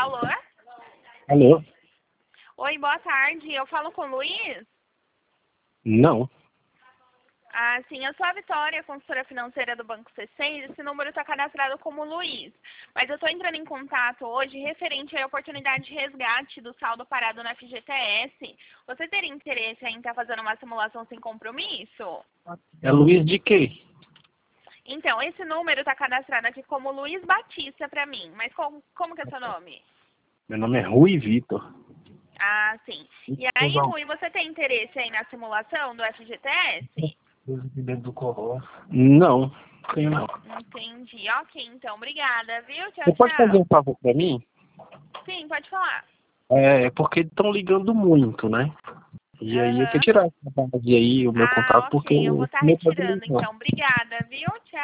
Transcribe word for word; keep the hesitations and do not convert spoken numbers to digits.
Alô? Alô? Oi, boa tarde. Eu falo com o Luiz? Não. Ah, sim, eu sou a Vitória, consultora financeira do Banco C seis. Esse número está cadastrado como Luiz. Mas eu estou entrando em contato hoje referente à oportunidade de resgate do saldo parado na F G T S. Você teria interesse em estar fazendo uma simulação sem compromisso? É Luiz de quê? Então, esse número está cadastrado aqui como Luiz Batista para mim. Mas como, como que é seu nome? Meu nome é Rui Vitor. Ah, sim. E aí, Rui, você tem interesse aí na simulação do F G T S? Não, tenho não. Entendi. Ok, então. Obrigada, viu? Tchau, Você pode fazer tchau. um favor pra mim? Sim, pode falar. É, porque estão ligando muito, né? E aí eu Aham. quero tirar essa base aí, o meu Ah, contato, porque ok. Eu vou o estar meu retirando, padrinho. então. Obrigada, viu? Tchau.